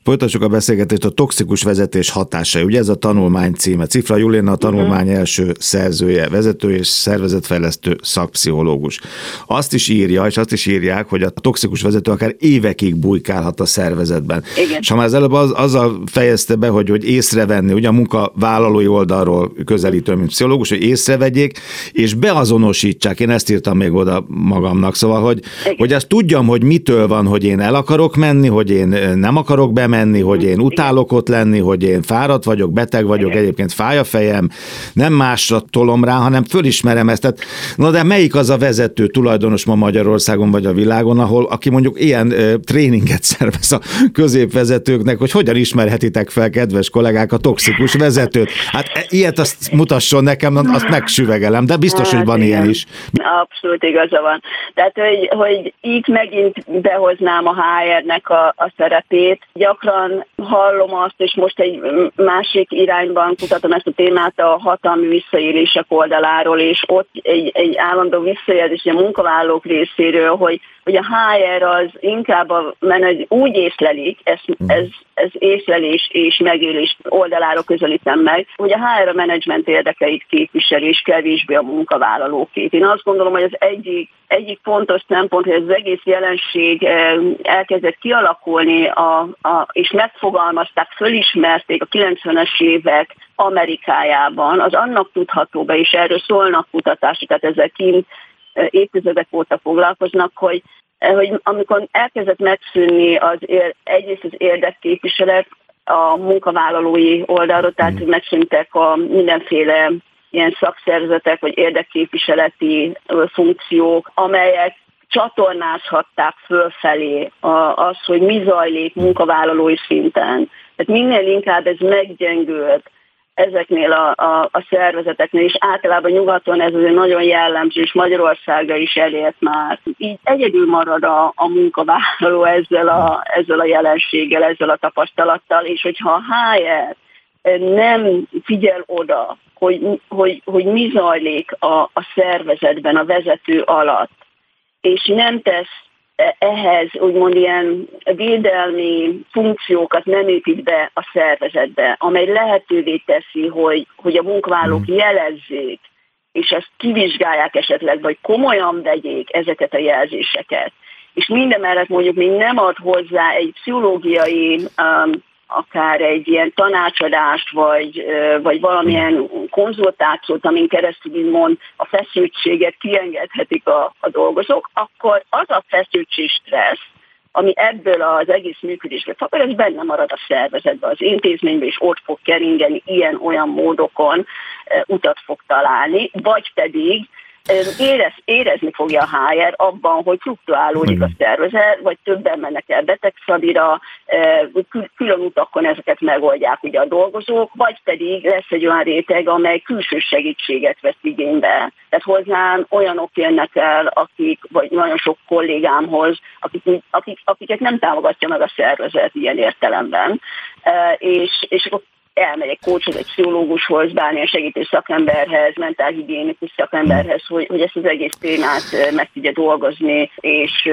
Folytassuk a beszélgetést, a toxikus vezetés hatásai. Ugye ez a tanulmány címe. Cifra Juléna a tanulmány első szerzője, vezető és szervezetfejlesztő szakpszichológus. Azt is írja, és azt is írják, hogy a toxikus vezető akár évekig bujkálhat a szervezetben. Igen. És ha már az előbb azzal fejezte be, hogy észrevenni, ugye a munkavállalói oldalról közelítő, mint pszichológus, hogy észrevegyék, és beazonosítsák. Én ezt írtam még oda magamnak, szóval, hogy azt tudjam, hogy mitől van, hogy én el akarok menni, hogy én nem akarok bemenni, hogy én utálok ott lenni, hogy én fáradt vagyok, beteg vagyok, egyébként fáj a fejem, nem másra tolom rá, hanem fölismerem ezt. Tehát, na de melyik az a vezető tulajdonos ma Magyarországon vagy a világon, aki mondjuk ilyen tréninget szervez a középvezetőknek, hogy hogyan ismerhetitek fel, kedves kollégák, a toxikus vezetőt. Hát ilyet azt mutasson nekem, azt megsüvegelem, de biztos, hogy van ilyen is. Abszolút igaza van. Tehát, hogy így megint behoznám a HR-nek a szerepét. Gyakran hallom azt, és most egy másik irányban kutatom ezt a témát a hatalmi visszaélések oldaláról, és ott egy állandó visszajelzés a munkavállalók részéről, hogy a HR az inkább a úgy észlelik, ez észlelés és megélés oldaláról közelítem meg, hogy a HR a menedzsment érdekeit képviseli, és kevésbé a munkavállalókét. Én azt gondolom, hogy az egyik fontos szempont, hogy az egész jelenség elkezdett kialakulni, és megfogalmazták, fölismerték a 90-es évek Amerikájában, az annak tudható be, és erről szólnak kutatások, tehát ezzel kint évtizedek óta foglalkoznak, hogy amikor elkezdett megszűnni egyrészt az érdekképviselet a munkavállalói oldalról, tehát megszűntek a mindenféle ilyen szakszervezetek vagy érdekképviseleti funkciók, amelyek csatornázhatták fölfelé azt, hogy mi zajlik munkavállalói szinten. Tehát minél inkább ez meggyengült ezeknél a szervezeteknél, és általában nyugaton ez azért nagyon jellemző, és Magyarországra is elért már. Így egyedül marad a munkavállaló ezzel a jelenséggel, ezzel a tapasztalattal, és hogyha a HR nem figyel oda, hogy mi zajlik a szervezetben, a vezető alatt, és nem tesz ehhez úgymond ilyen védelmi funkciókat nem épít be a szervezetbe, amely lehetővé teszi, hogy a munkavállalók jelezzék, és ezt kivizsgálják esetleg, vagy komolyan vegyék ezeket a jelzéseket. És mindemellett mondjuk még nem ad hozzá egy pszichológiai, akár egy ilyen tanácsadást, vagy valamilyen konzultációt, amin keresztül úgymond a feszültséget kiengedhetik a dolgozók, akkor az a feszültség, stressz, ami ebből az egész működésből fakad, ez benne marad a szervezetben, az intézményben, és ott fog keringeni ilyen-olyan módokon, utat fog találni, vagy pedig érezni fogja a HR abban, hogy fluktuálódik a szervezet, vagy többen mennek el betegszabira, külön utakon ezeket megoldják ugye a dolgozók, vagy pedig lesz egy olyan réteg, amely külső segítséget vesz igénybe. Tehát hozzám olyanok jönnek el, vagy nagyon sok kollégámhoz, akiket nem támogatja meg a szervezet ilyen értelemben, és akkor elmegy egy coachhoz, egy pszichológushoz, bármilyen segítő szakemberhez, mentálhigiénikus szakemberhez, hogy ezt az egész témát meg tudja dolgozni, és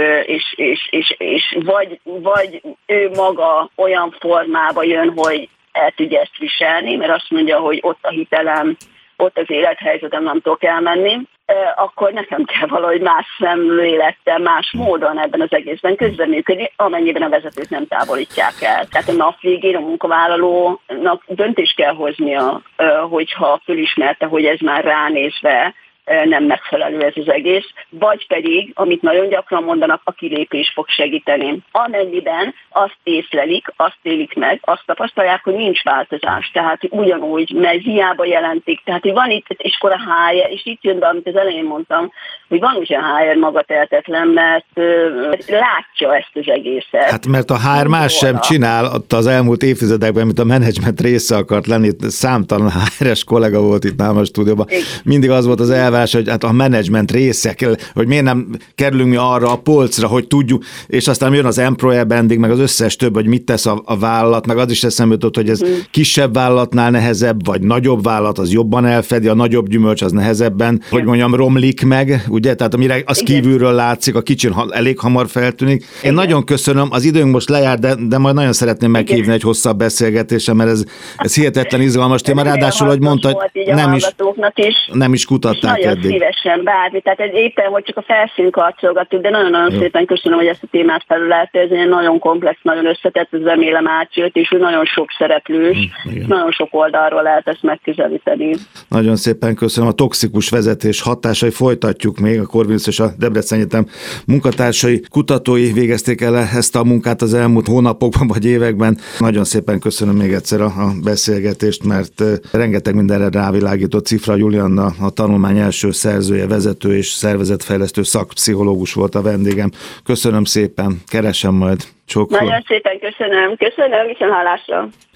vagy ő maga olyan formába jön, hogy el tudja ezt viselni, mert azt mondja, hogy ott a hitelem, ott az élethelyzetem, nem tudok elmenni, akkor nekem kell valahogy más szemlélettel, más módon ebben az egészben közreműködni, amennyiben a vezetőt nem távolítják el. Tehát a nap végén a munkavállalónak döntést kell hoznia, hogyha fölismerte, hogy ez már ránézve nem megfelelő ez az egész, vagy pedig, amit nagyon gyakran mondanak, a kilépés fog segíteni. Amennyiben azt észlelik, azt élik meg, azt tapasztalják, hogy nincs változás. Tehát ugyanúgy, mert hiába jelentik. Tehát, hogy van itt, és akkor a HR, és itt jön be, amit az elején mondtam, hogy van ugyan HR magatehetetlen, mert látja ezt az egészet. Hát mert a HR más sem csinál az elmúlt évtizedekben, mint a menedzsment része akart lenni. Számtalan HR-es kollega volt itt nálam a stúdióban. Mindig az volt az elvárás, hogy hát a menedzsment része, hogy miért nem kerülünk mi arra a polcra, hogy tudjuk, és aztán jön az employer branding, meg az összes több, hogy mit tesz a vállalat, meg az is eszembe jutott, hogy ez kisebb vállalatnál nehezebb, vagy nagyobb vállalat, az jobban elfedi, a nagyobb gyümölcs az nehezebben, hogy mondjam, romlik meg, ugye, tehát amire az kívülről látszik, a kicsin elég hamar feltűnik. Én nagyon köszönöm, az időnk most lejár, de majd nagyon szeretném meghívni egy hosszabb beszélgetésre, mert ez hihetetlen izgalmas téma, ráadásul, hogy mondta, nem is kutatták nagyon eddig. Szívesen bármi, tehát ez éppen, hogy csak a felszínt karcolgattuk, de nagyon-nagyon szépen köszönöm, hogy ezt a témát felülállt, ez egy nagyon komplex, nagyon összetett, ez remélem átjött, és nagyon sok szereplős, nagyon sok oldalról lehet ezt megközelíteni. Nagyon szépen köszönöm. A toxikus vezetés hatásai folytatjuk még, a Corvinus és a Debreceni Egyetem munkatársai, kutatói végezték el ezt a munkát az elmúlt hónapokban vagy években. Nagyon szépen köszönöm még egyszer a beszélgetést, mert rengeteg mindenre rávilágított. Cifra Julianna, a tanulmány első szerzője, vezető és szervezetfejlesztő szakpszichológus volt a vendégem. Köszönöm szépen, keresem majd. Csókolom. Nagyon szépen köszönöm, viszont hallásra.